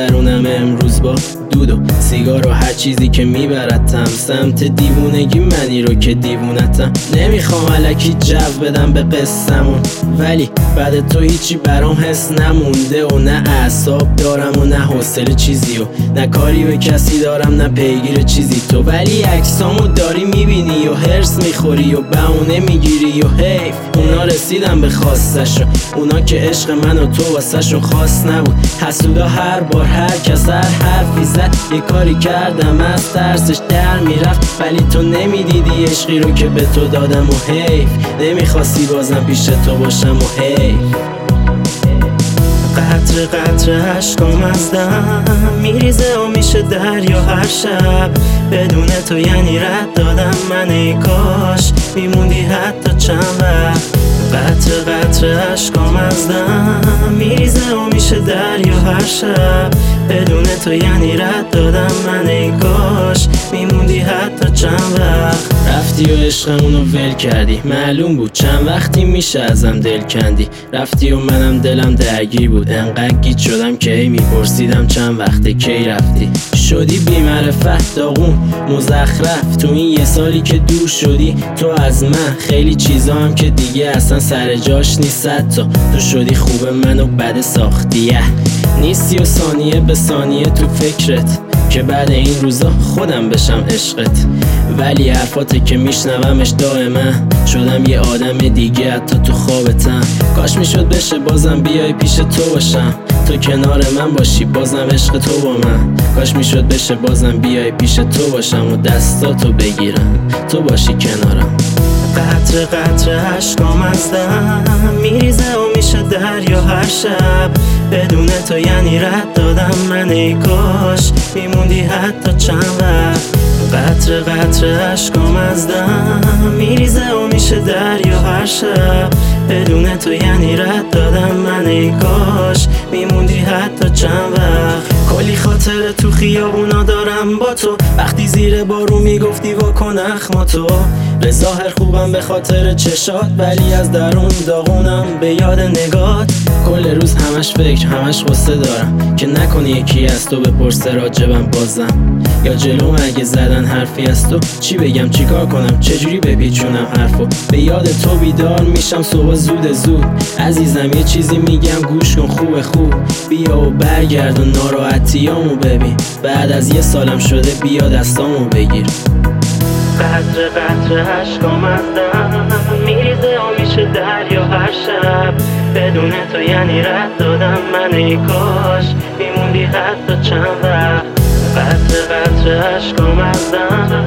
میگذرونم امروز با دود و سیگار و هر چیزی که میبردم سمت دیوونگی، منی رو که دیوونتم. نمیخوام الکی جو بدم به قصمون، ولی بعد تو هیچی برام حس نمونده و نه اعصاب دارم و نه حوصله چیزی و نه کاری به کسی دارم نه پیگیر چیزی تو. ولی عکسامو داری میبینی و هرس میخوری و بهونه میگیری و حیف اونا رسیدن به خواستش، اونا که عشق من و تو واسهشون خاص نبود. حسودا هر بار هر کس هر حرفی زد، یه کاری کردم از ترسش در میرفت، ولی تو نمیدیدی عشقی رو که به تو دادم و حیف نمیخواستی بازم پیش تو باشم و حیف. قطره قطره عشقام از دم میریزه و میشه دریا هر شب، بدون تو یعنی رد دادم من، ای کاش میموندی حتی چند وقت. قطره قطره عشقام از دم میریزه و میشه دریا هر شب، بدون تو یعنی رد دادم من، ای کاش میموندی حتی چند وقت. رفتی و عشقمونو ول کردی، معلوم بود چند وقتی میشه ازم دل کندی. رفتی و منم دلم درگیر بود، انقدر گیج شدم که هی میپرسیدم چند وقته کی رفتی. شدی بی معرفت داغون مزخرف، تو این یه سالی که دور شدی تو از من، خیلی چیزا هم که دیگه اصلا سر جاش نیست. تا تو شدی خوب منو بد ساختیه، نیستی و ثانیه به ثانیه تو فکرت که بعد این روزا خودم بشم عشقت. ولی حرفاته که میشنومش دائما شدم یه آدم دیگه، حتی تو خوابتم. کاش میشد بشه بازم بیای پیش تو باشم، تو کنار من باشی بازم عشق تو با من. کاش میشد بشه بازم بیای پیش تو باشم و دستاتو بگیرم تو باشی کنارم. قطره قطره عشقام از دم میریزه و میشه دریا هر شب، بدون تو یعنی رد دادم من، ای کاش میموندی حتی چند وقت. قطره قطره عشقام از دم میریزه و میشه دریا هر شب، بدون تو یعنی رد دادم من، ای کاش میموندی حتی چند وقت. کلی خاطره تو خیابونا دارم با تو، وقتی زیر بارون میگفتی واکن اخماتو. به ظاهر خوبم به خاطر چشات، ولی از درون داغونم به یاد نگات. کل روز همش فکر همش غصه دارم که نکنی یکی از تو بپرسه راجبم بازم، یا جلوم اگه زدن حرفی از تو چی بگم چیکار کنم چجوری بپیچونم حرفو. به یاد تو بیدار میشم صبح زود عزیزم، یه چیزی میگم گوش کن خوب بیا و برگرد و ناراحتیامو ببین، بعد از یه سالم شده بیا دستامو بگیر. قطره قطره عشقام از دم میریزه و میشه دریا هر شب، بدون تو یعنی رد دادم من، ای کاش میموندی حتی چند وقت. قطره قطره عشقام از دم